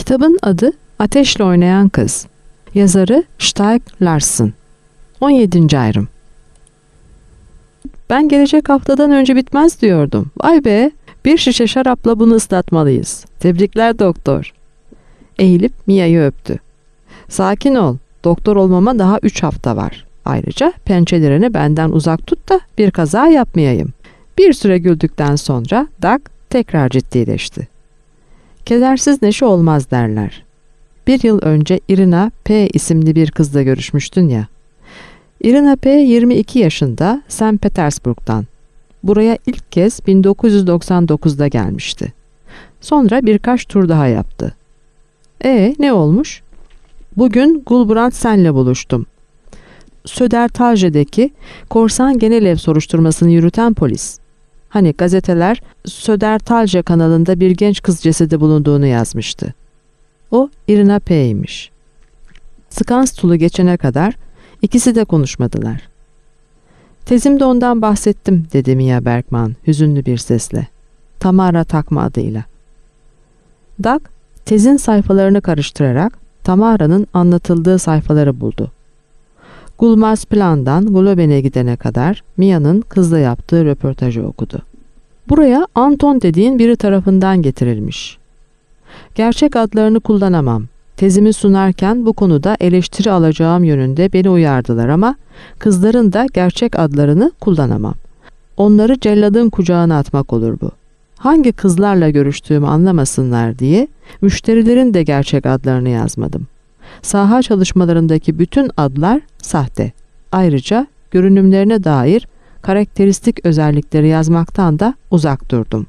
Kitabın adı Ateşle Oynayan Kız. Yazarı Stieg Larsson. 17. ayrım. Ben gelecek haftadan önce bitmez diyordum. Vay be, bir şişe şarapla bunu ıslatmalıyız. Tebrikler doktor. Eğilip Mia'yı öptü. Sakin ol, doktor olmama daha 3 hafta var. Ayrıca pençelerini benden uzak tut da bir kaza yapmayayım. Bir süre güldükten sonra Doug tekrar ciddileşti. Kedersiz neşe olmaz derler. 1 yıl önce Irina P. isimli bir kızla görüşmüştün ya. Irina P. 22 yaşında, St. Petersburg'dan. Buraya ilk kez 1999'da gelmişti. Sonra birkaç tur daha yaptı. Ne olmuş? Bugün Gulbrandsen'le buluştum. Södertalje'deki korsan genel ev soruşturmasını yürüten polis. Hani gazeteler Södertalje kanalında bir genç kız cesedi bulunduğunu yazmıştı. O Irina P.'ymiş. Skanstul'u geçene kadar ikisi de konuşmadılar. Tezimde ondan bahsettim dedi Mia Bergman hüzünlü bir sesle. Tamara takma adıyla. Doug tezin sayfalarını karıştırarak Tamara'nın anlatıldığı sayfaları buldu. Gulmarsplan'dan Globen'e gidene kadar Mia'nın kızla yaptığı röportajı okudu. Buraya Anton dediğin biri tarafından getirilmiş. Gerçek adlarını kullanamam. Tezimi sunarken bu konuda eleştiri alacağım yönünde beni uyardılar ama kızların da gerçek adlarını kullanamam. Onları celladın kucağına atmak olur bu. Hangi kızlarla görüştüğümü anlamasınlar diye müşterilerin de gerçek adlarını yazmadım. Saha çalışmalarındaki bütün adlar sahte. Ayrıca görünümlerine dair karakteristik özellikleri yazmaktan da uzak durdum.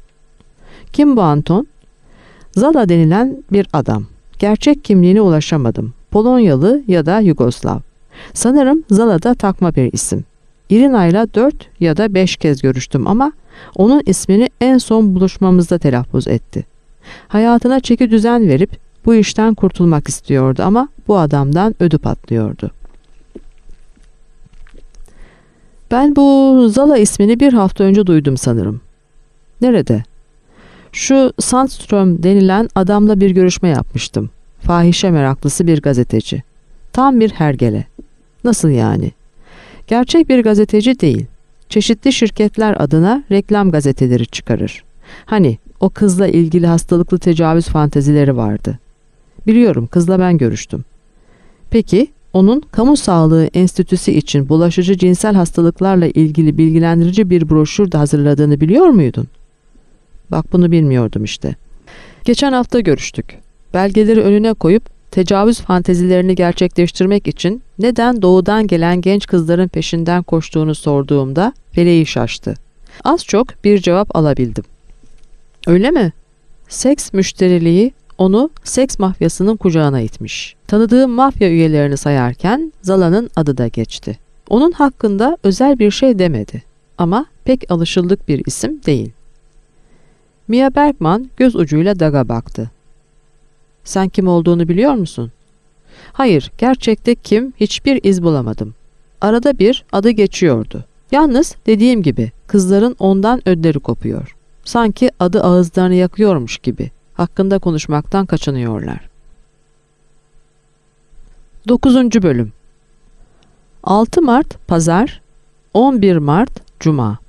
Kim bu Anton? Zala denilen bir adam. Gerçek kimliğine ulaşamadım. Polonyalı ya da Yugoslav. Sanırım Zala'da takma bir isim. Irina'yla 4 ya da 5 kez görüştüm ama onun ismini en son buluşmamızda telaffuz etti. Hayatına çeki düzen verip bu işten kurtulmak istiyordu ama bu adamdan ödü patlıyordu. Ben bu Zala ismini 1 hafta önce duydum sanırım. Nerede? Şu Sandström denilen adamla bir görüşme yapmıştım. Fahişe meraklısı bir gazeteci. Tam bir hergele. Nasıl yani? Gerçek bir gazeteci değil. Çeşitli şirketler adına reklam gazeteleri çıkarır. Hani o kızla ilgili hastalıklı tecavüz fantezileri vardı. Biliyorum, kızla ben görüştüm. Peki onun Kamu Sağlığı Enstitüsü için bulaşıcı cinsel hastalıklarla ilgili bilgilendirici bir broşür de hazırladığını biliyor muydun? Bak bunu bilmiyordum işte. Geçen hafta görüştük. Belgeleri önüne koyup tecavüz fantezilerini gerçekleştirmek için neden doğudan gelen genç kızların peşinden koştuğunu sorduğumda feleği şaştı. Az çok bir cevap alabildim. Öyle mi? Seks müşteriliği onu seks mafyasının kucağına itmiş. Tanıdığım mafya üyelerini sayarken Zala'nın adı da geçti. Onun hakkında özel bir şey demedi ama pek alışıldık bir isim değil. Mia Bergman göz ucuyla Doug'a baktı. Sen kim olduğunu biliyor musun? Hayır, gerçekte kim hiçbir iz bulamadım. Arada bir adı geçiyordu. Yalnız dediğim gibi kızların ondan ödleri kopuyor. Sanki adı ağızlarını yakıyormuş gibi. Hakkında konuşmaktan kaçınıyorlar. 9. bölüm. 6 Mart Pazar, 11 Mart Cuma.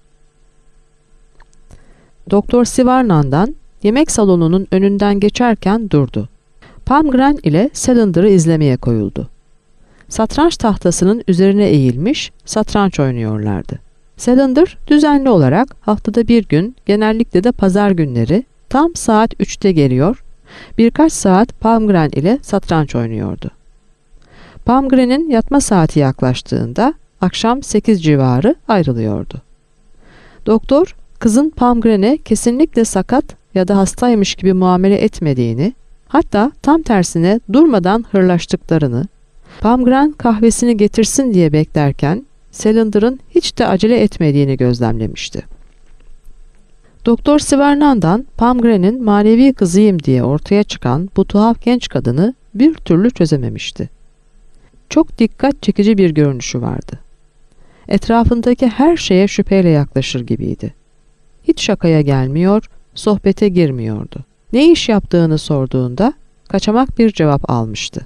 Doktor Sivarnan'dan yemek salonunun önünden geçerken durdu. Palmgren ile Salander'ı izlemeye koyuldu. Satranç tahtasının üzerine eğilmiş satranç oynuyorlardı. Salander düzenli olarak haftada bir gün, genellikle de pazar günleri tam saat 3'te geliyor, birkaç saat Palmgren ile satranç oynuyordu. Palmgren'in yatma saati yaklaştığında akşam 8 civarı ayrılıyordu. Doktor, kızın Palmgren'e kesinlikle sakat ya da hastaymış gibi muamele etmediğini, hatta tam tersine durmadan hırlaştıklarını, Palmgren kahvesini getirsin diye beklerken Salander'ın hiç de acele etmediğini gözlemlemişti. Doktor Sivarnan'dan Palmgren'in manevi kızıyım diye ortaya çıkan bu tuhaf genç kadını bir türlü çözememişti. Çok dikkat çekici bir görünüşü vardı. Etrafındaki her şeye şüpheyle yaklaşır gibiydi. Hiç şakaya gelmiyor, sohbete girmiyordu. Ne iş yaptığını sorduğunda kaçamak bir cevap almıştı.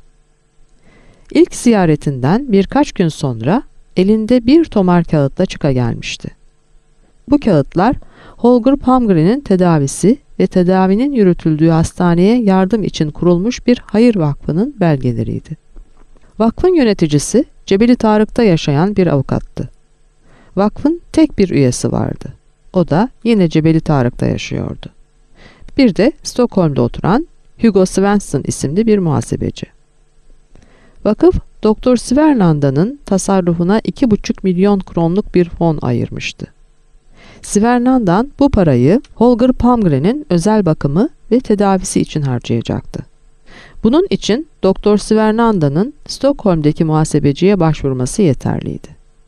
İlk ziyaretinden birkaç gün sonra elinde bir tomar kağıtla çıka gelmişti. Bu kağıtlar Holger Palmgren'in tedavisi ve tedavinin yürütüldüğü hastaneye yardım için kurulmuş bir hayır vakfının belgeleriydi. Vakfın yöneticisi Cebeli Tarık'ta yaşayan bir avukattı. Vakfın tek bir üyesi vardı. O da yine Cebeli Tarık'ta yaşıyordu. Bir de Stockholm'da oturan Hugo Svensson isimli bir muhasebeci. Vakıf, Doktor Svernanda'nın tasarrufuna 2,5 milyon kronluk bir fon ayırmıştı. Svernandan bu parayı Holger Palmgren'in özel bakımı ve tedavisi için harcayacaktı. Bunun için Doktor Svernanda'nın Stockholm'deki muhasebeciye başvurması yeterliydi.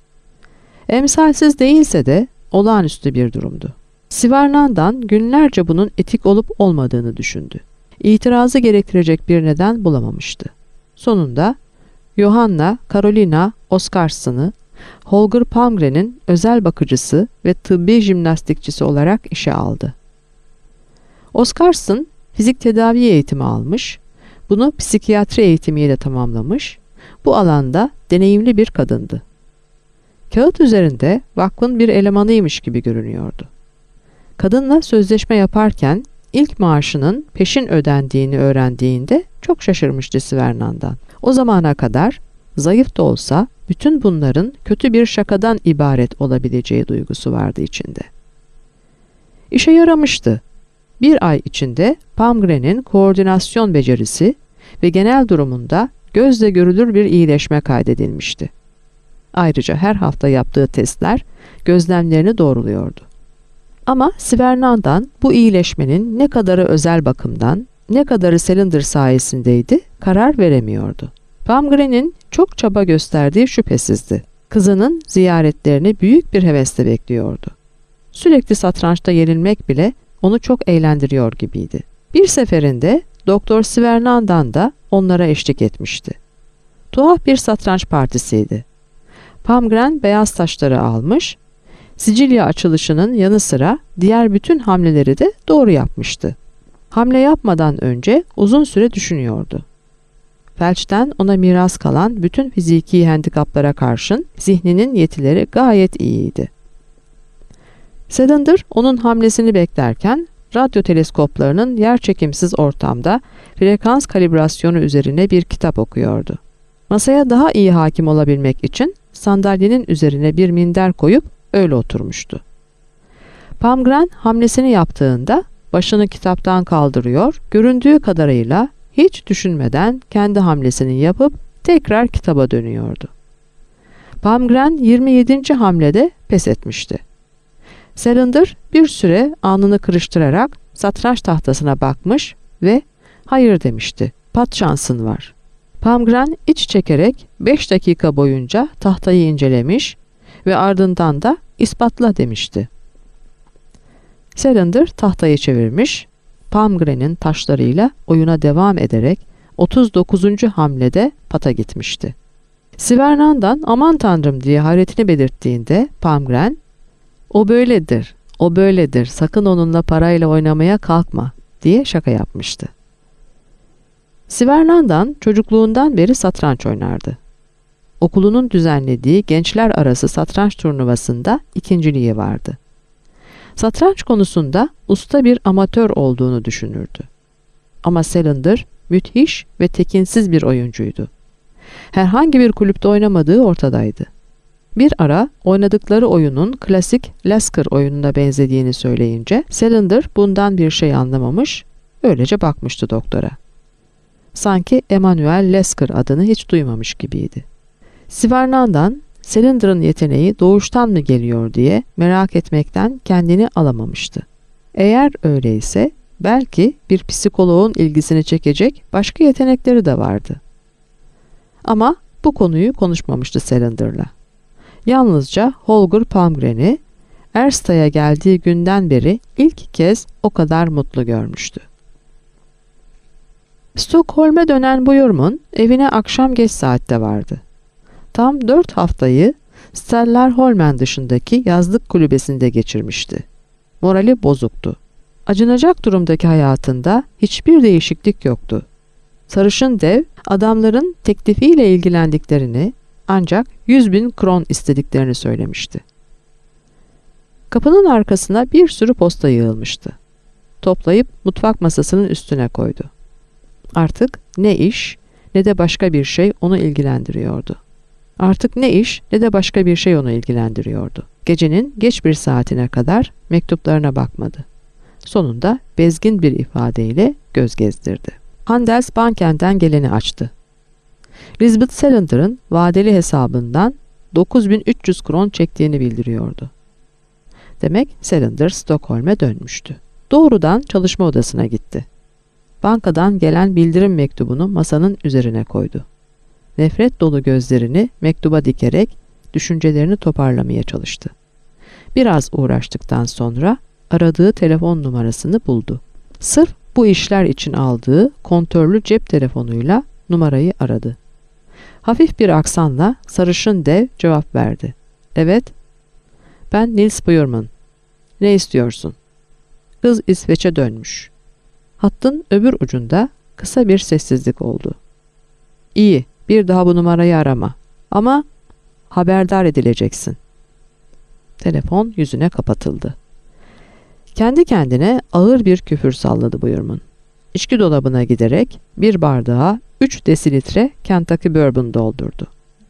Emsalsiz değilse de olağanüstü bir durumdu. Svernandan günlerce bunun etik olup olmadığını düşündü. İtirazı gerektirecek bir neden bulamamıştı. Sonunda Johanna Carolina Oskarsson'ı Holger Palmgren'in özel bakıcısı ve tıbbi jimnastikçisi olarak işe aldı. Oskarsson fizik tedavi eğitimi almış, bunu psikiyatri eğitimiyle tamamlamış, bu alanda deneyimli bir kadındı. Kağıt üzerinde vakfın bir elemanıymış gibi görünüyordu. Kadınla sözleşme yaparken ilk maaşının peşin ödendiğini öğrendiğinde çok şaşırmıştı Svernandan. O zamana kadar zayıf da olsa bütün bunların kötü bir şakadan ibaret olabileceği duygusu vardı içinde. İşe yaramıştı. Bir ay içinde Palmgren'in koordinasyon becerisi ve genel durumunda gözle görülür bir iyileşme kaydedilmişti. Ayrıca her hafta yaptığı testler gözlemlerini doğruluyordu. Ama Svernandan bu iyileşmenin ne kadarı özel bakımdan, ne kadarı Selinder sayesindeydi karar veremiyordu. Palmgren'in çok çaba gösterdiği şüphesizdi. Kızının ziyaretlerini büyük bir hevesle bekliyordu. Sürekli satrançta yenilmek bile onu çok eğlendiriyor gibiydi. Bir seferinde Doktor Svernandan da onlara eşlik etmişti. Tuhaf bir satranç partisiydi. Palmgren beyaz taşları almış, Sicilya açılışının yanı sıra diğer bütün hamleleri de doğru yapmıştı. Hamle yapmadan önce uzun süre düşünüyordu. Felçten ona miras kalan bütün fiziki handikaplara karşın zihninin yetileri gayet iyiydi. Selinder onun hamlesini beklerken radyo teleskoplarının yerçekimsiz ortamda frekans kalibrasyonu üzerine bir kitap okuyordu. Masaya daha iyi hakim olabilmek için sandalyenin üzerine bir minder koyup öyle oturmuştu. Palmgren hamlesini yaptığında başını kitaptan kaldırıyor, göründüğü kadarıyla hiç düşünmeden kendi hamlesini yapıp tekrar kitaba dönüyordu. Palmgren 27. hamlede pes etmişti. Selinder bir süre alnını kırıştırarak satranç tahtasına bakmış ve hayır demişti. Pat şansın var. Palmgren iç çekerek 5 dakika boyunca tahtayı incelemiş ve ardından da ispatla demişti. Selinder tahtayı çevirmiş, Palmgren'in taşlarıyla oyuna devam ederek 39. hamlede pata gitmişti. Svernandan aman tanrım diye hayretini belirttiğinde Palmgren, "O böyledir, o böyledir, sakın onunla parayla oynamaya kalkma" diye şaka yapmıştı. Svernandan çocukluğundan beri satranç oynardı. Okulunun düzenlediği gençler arası satranç turnuvasında ikinciliği vardı. Satranç konusunda usta bir amatör olduğunu düşünürdü. Ama Selinder müthiş ve tekinsiz bir oyuncuydu. Herhangi bir kulüpte oynamadığı ortadaydı. Bir ara oynadıkları oyunun klasik Lasker oyununa benzediğini söyleyince Selinder bundan bir şey anlamamış, öylece bakmıştı doktora. Sanki Emanuel Lasker adını hiç duymamış gibiydi. Svernandan Selinder'ın yeteneği doğuştan mı geliyor diye merak etmekten kendini alamamıştı. Eğer öyleyse belki bir psikoloğun ilgisini çekecek başka yetenekleri de vardı. Ama bu konuyu konuşmamıştı Selinder'la. Yalnızca Holger Palmgren'i Ersta'ya geldiği günden beri ilk kez o kadar mutlu görmüştü. Stockholm'e dönen Björnman evine akşam geç saatte vardı. Tam 4 haftayı Stellarholmen dışındaki yazlık kulübesinde geçirmişti. Morali bozuktu. Acınacak durumdaki hayatında hiçbir değişiklik yoktu. Sarışın dev adamların teklifiyle ilgilendiklerini, ancak 100.000 kron istediklerini söylemişti. Kapının arkasına bir sürü posta yığılmıştı. Toplayıp mutfak masasının üstüne koydu. Artık ne iş ne de başka bir şey onu ilgilendiriyordu. Gecenin geç bir saatine kadar mektuplarına bakmadı. Sonunda bezgin bir ifadeyle göz gezdirdi. Handelsbanken'den geleni açtı. Lisbeth Salander'ın vadeli hesabından 9.300 kron çektiğini bildiriyordu. Demek Salander Stockholm'e dönmüştü. Doğrudan çalışma odasına gitti. Bankadan gelen bildirim mektubunu masanın üzerine koydu. Nefret dolu gözlerini mektuba dikerek düşüncelerini toparlamaya çalıştı. Biraz uğraştıktan sonra aradığı telefon numarasını buldu. Sırf bu işler için aldığı kontörlü cep telefonuyla numarayı aradı. Hafif bir aksanla sarışın dev cevap verdi. Evet, ben Nils Buyurman. Ne istiyorsun? Kız İsveç'e dönmüş. Hattın öbür ucunda kısa bir sessizlik oldu. İyi, bir daha bu numarayı arama. Ama haberdar edileceksin. Telefon yüzüne kapatıldı. Kendi kendine ağır bir küfür salladı Buyurman. İçki dolabına giderek bir bardağa 3 desilitre Kentucky bourbon doldurdu.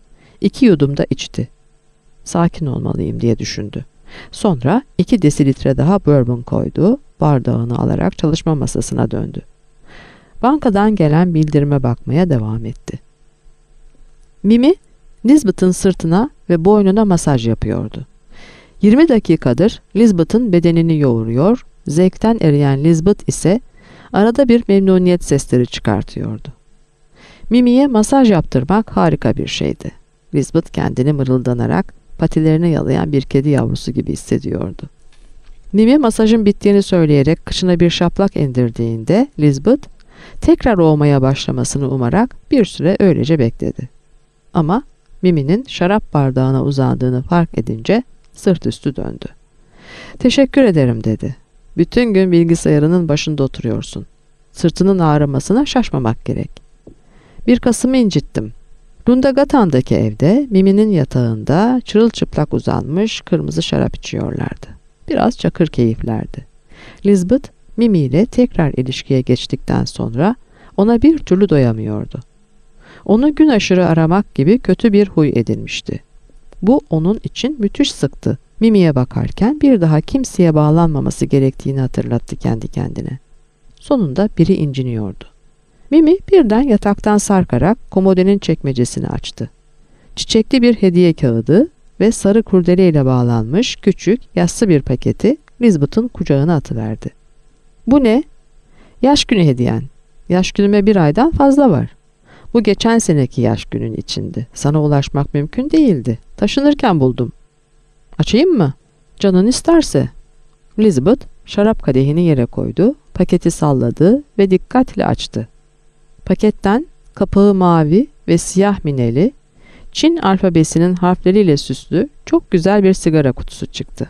2 yudum da içti. Sakin olmalıyım diye düşündü. Sonra 2 desilitre daha bourbon koydu, bardağını alarak çalışma masasına döndü. Bankadan gelen bildirime bakmaya devam etti. Mimi, Lisbeth'in sırtına ve boynuna masaj yapıyordu. 20 dakikadır Lisbeth'in bedenini yoğuruyor, zevkten eriyen Lisbeth ise arada bir memnuniyet sesleri çıkartıyordu. Mimi'ye masaj yaptırmak harika bir şeydi. Lisbeth kendini mırıldanarak patilerini yalayan bir kedi yavrusu gibi hissediyordu. Mimi masajın bittiğini söyleyerek kıçına bir şaplak indirdiğinde Lisbeth tekrar olmaya başlamasını umarak bir süre öylece bekledi. Ama Mimi'nin şarap bardağına uzandığını fark edince sırt üstü döndü. "Teşekkür ederim," dedi. "Bütün gün bilgisayarının başında oturuyorsun. Sırtının ağrımasına şaşmamak gerek." Bir Kasım'ı incittim. Lundagatan'daki evde Mimi'nin yatağında çırılçıplak uzanmış kırmızı şarap içiyorlardı. Biraz çakır keyiflerdi. Lisbeth, Mimi ile tekrar ilişkiye geçtikten sonra ona bir türlü doyamıyordu. Onu gün aşırı aramak gibi kötü bir huy edinmişti. Bu onun için müthiş sıktı. Mimi'ye bakarken bir daha kimseye bağlanmaması gerektiğini hatırlattı kendi kendine. Sonunda biri inciniyordu. Mimi birden yataktan sarkarak komodenin çekmecesini açtı. Çiçekli bir hediye kağıdı ve sarı kurdeleyle bağlanmış küçük, yassı bir paketi Lisbeth'in kucağına atıverdi. "Bu ne?" "Yaş günü hediyen. Yaş günüme 1 aydan fazla var. Bu geçen seneki yaş günün içindi. Sana ulaşmak mümkün değildi. Taşınırken buldum." "Açayım mı?" "Canın isterse." Lisbeth şarap kadehini yere koydu, paketi salladı ve dikkatle açtı. Paketten kapağı mavi ve siyah mineli, Çin alfabesinin harfleriyle süslü çok güzel bir sigara kutusu çıktı.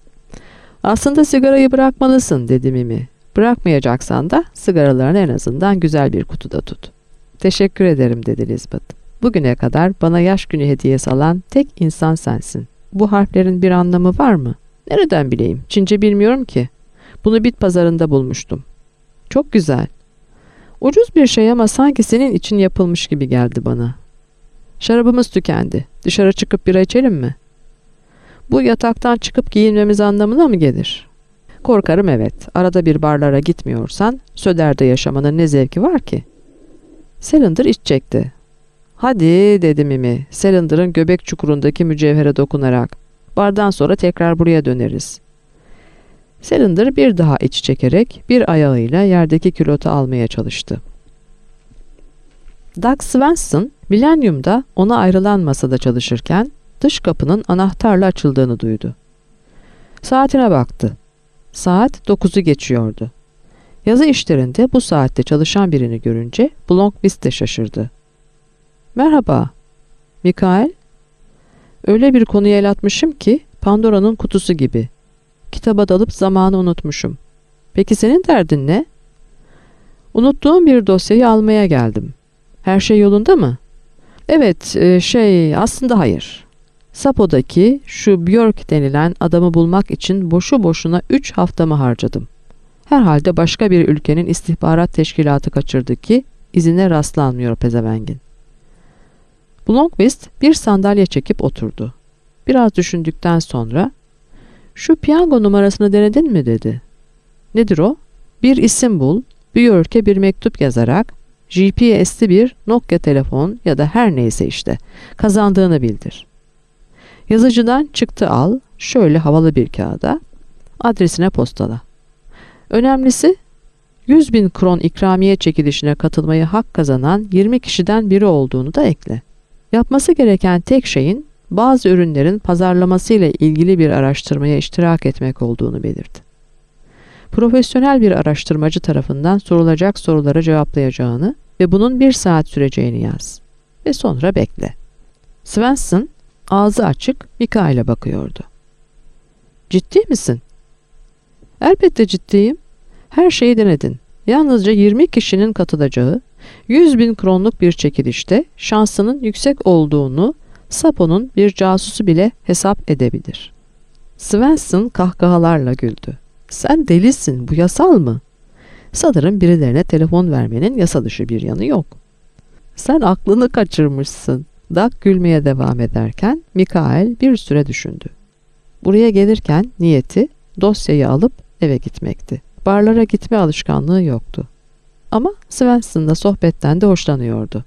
"Aslında sigarayı bırakmalısın," dedi Mimi. "Bırakmayacaksan da sigaralarını en azından güzel bir kutuda tut." "Teşekkür ederim," dedi Lisbeth. "Bugüne kadar bana yaş günü hediyesi alan tek insan sensin. Bu harflerin bir anlamı var mı?" "Nereden bileyim? Çince bilmiyorum ki. Bunu bit pazarında bulmuştum." "Çok güzel. Ucuz bir şey ama sanki senin için yapılmış gibi geldi bana." "Şarabımız tükendi. Dışarı çıkıp bira içelim mi?" "Bu yataktan çıkıp giyinmemiz anlamına mı gelir?" "Korkarım evet. Arada bir barlara gitmiyorsan Söder'de yaşamanın ne zevki var ki?" Salander iç çekti. "Hadi," dedi Mimi, Salander'ın göbek çukurundaki mücevhere dokunarak. "Bardan sonra tekrar buraya döneriz." Salander bir daha iç çekerek bir ayağıyla yerdeki külotu almaya çalıştı. Doug Svensson, Millennium'da ona ayrılan masada çalışırken dış kapının anahtarla açıldığını duydu. Saatine baktı. Saat 9'u geçiyordu. Yazı işlerinde bu saatte çalışan birini görünce Blomqvist de şaşırdı. "Merhaba, Mikael. Öyle bir konuya el atmışım ki Pandora'nın kutusu gibi. Kitaba dalıp zamanı unutmuşum. Peki senin derdin ne?" Unuttuğum bir dosyayı almaya geldim. Her şey yolunda mı? Evet, aslında hayır. Sapo'daki şu Björk denilen adamı bulmak için boşu boşuna 3 haftamı harcadım. Herhalde başka bir ülkenin istihbarat teşkilatı kaçırdı ki izine rastlanmıyor pezevengin. Blomqvist bir sandalye çekip oturdu. Biraz düşündükten sonra "Şu piyango numarasını denedin mi?" dedi. "Nedir o?" "Bir isim bul, Björk'e bir mektup yazarak GPS'li bir Nokia telefon ya da her neyse işte kazandığını bildir. Yazıcıdan çıktı al, şöyle havalı bir kağıda, adresine postala. Önemlisi 100.000 kron ikramiye çekilişine katılmayı hak kazanan 20 kişiden biri olduğunu da ekle. Yapması gereken tek şeyin bazı ürünlerin pazarlamasıyla ilgili bir araştırmaya iştirak etmek olduğunu belirtti. Profesyonel bir araştırmacı tarafından sorulacak sorulara cevaplayacağını ve bunun 1 saat süreceğini yaz. Ve sonra bekle. Svensson ağzı açık Mikael'e bakıyordu. "Ciddi misin?" "Elbette ciddiyim. Her şeyi denedin. Yalnızca 20 kişinin katılacağı 100.000 kronluk bir çekilişte şansının yüksek olduğunu Sapo'nun bir casusu bile hesap edebilir." Svensson kahkahalarla güldü. "Sen delisin, bu yasal mı?" "Sanırım birilerine telefon vermenin yasa dışı bir yanı yok." "Sen aklını kaçırmışsın." Doug gülmeye devam ederken Mikael bir süre düşündü. Buraya gelirken niyeti dosyayı alıp eve gitmekti. Barlara gitme alışkanlığı yoktu. Ama Svensson'la sohbetten de hoşlanıyordu.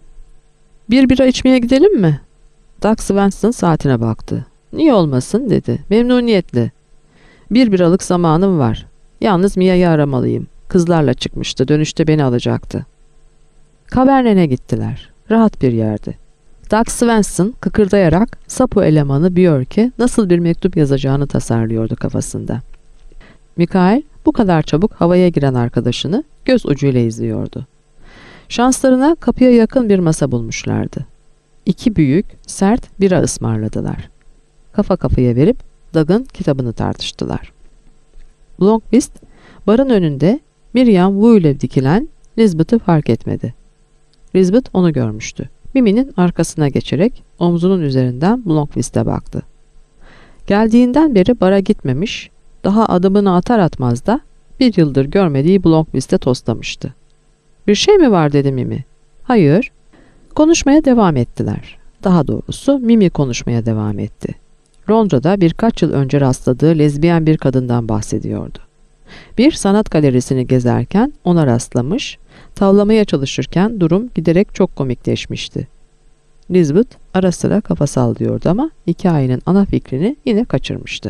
"Bir bira içmeye gidelim mi?" Doug Svensson saatine baktı. "Niye olmasın?" dedi. "Memnuniyetle. Bir biralık zamanım var. Yalnız Mia'yı aramalıyım. Kızlarla çıkmıştı. Dönüşte beni alacaktı." Kavernene gittiler. Rahat bir yerdi. Doug Svensson kıkırdayarak Sapo elemanı Björk'e nasıl bir mektup yazacağını tasarlıyordu kafasında. Mikael bu kadar çabuk havaya giren arkadaşını göz ucuyla izliyordu. Şanslarına kapıya yakın bir masa bulmuşlardı. 2 büyük, sert bira ısmarladılar. Kafa kafaya verip Doug'ın kitabını tartıştılar. Blomqvist barın önünde Miriam Wu ile dikilen Lisbeth'ı fark etmedi. Lisbeth onu görmüştü. Mimi'nin arkasına geçerek omzunun üzerinden Blomqvist'e baktı. Geldiğinden beri bara gitmemiş, daha adımını atar atmaz da 1 yıldır görmediği Blomqvist'e toslamıştı. "Bir şey mi var?" dedi Mimi. "Hayır." Konuşmaya devam ettiler. Daha doğrusu Mimi konuşmaya devam etti. Londra'da birkaç yıl önce rastladığı lezbiyen bir kadından bahsediyordu. Bir sanat galerisini gezerken ona rastlamış, tavlamaya çalışırken durum giderek çok komikleşmişti. Lisbeth ara sıra kafa sallıyordu ama hikayenin ana fikrini yine kaçırmıştı.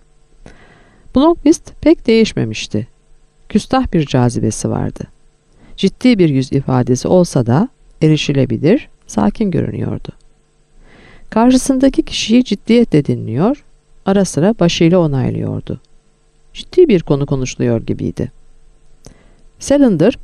Blomqvist pek değişmemişti. Küstah bir cazibesi vardı. Ciddi bir yüz ifadesi olsa da erişilebilir, sakin görünüyordu. Karşısındaki kişiyi ciddiyetle dinliyor, ara sıra başıyla onaylıyordu. Ciddi bir konu konuşuluyor gibiydi. Salinger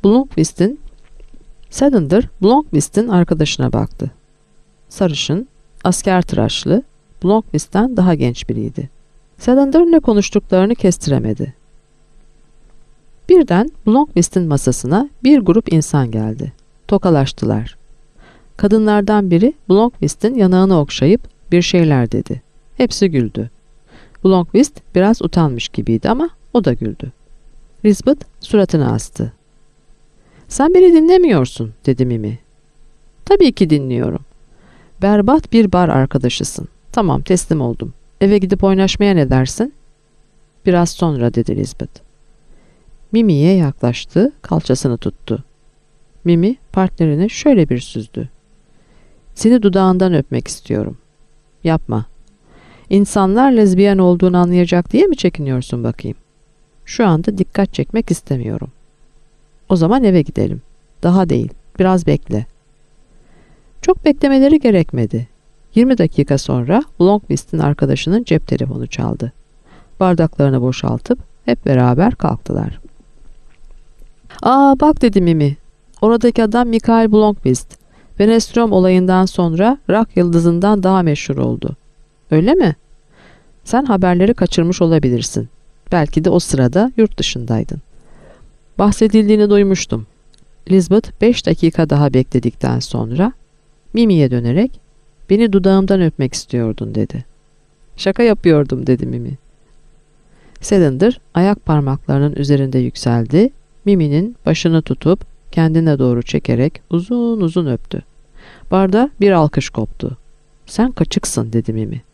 Blomqvist'in arkadaşına baktı. Sarışın, asker tıraşlı, Blomqvist'ten daha genç biriydi. Salinger ne konuştuklarını kestiremedi. Birden Blomqvist'in masasına bir grup insan geldi. Tokalaştılar. Kadınlardan biri Blomqvist'in yanağını okşayıp bir şeyler dedi. Hepsi güldü. Blomqvist biraz utanmış gibiydi ama o da güldü. Lisbeth suratını astı. "Sen beni dinlemiyorsun," dedi Mimi. "Tabii ki dinliyorum. Berbat bir bar arkadaşısın. Tamam, teslim oldum. Eve gidip oynaşmaya ne dersin?" "Biraz sonra," dedi Lisbeth. Mimi'ye yaklaştı, kalçasını tuttu. Mimi partnerini şöyle bir süzdü. "Seni dudağından öpmek istiyorum." "Yapma. İnsanlar lezbiyen olduğunu anlayacak diye mi çekiniyorsun bakayım?" "Şu anda dikkat çekmek istemiyorum." "O zaman eve gidelim." "Daha değil, biraz bekle." Çok beklemeleri gerekmedi. 20 dakika sonra Blomqvist'in arkadaşının cep telefonu çaldı. Bardaklarını boşaltıp hep beraber kalktılar. "Aa bak," dedi Mimi. "Oradaki adam Mikael Blomqvist. Venestrom olayından sonra rock yıldızından daha meşhur oldu." "Öyle mi? Sen haberleri kaçırmış olabilirsin. Belki de o sırada yurt dışındaydın." "Bahsedildiğini duymuştum. Lisbeth 5 dakika daha bekledikten sonra Mimi'ye dönerek "Beni dudağımdan öpmek istiyordun," dedi. "Şaka yapıyordum," dedi Mimi. Cylinder ayak parmaklarının üzerinde yükseldi. Mimi'nin başını tutup kendine doğru çekerek uzun uzun öptü. Barda bir alkış koptu. "Sen kaçıksın," dedi Mimi.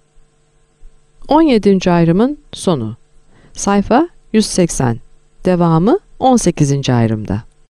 17. ayrımın sonu. Sayfa 180. Devamı 18. ayrımda.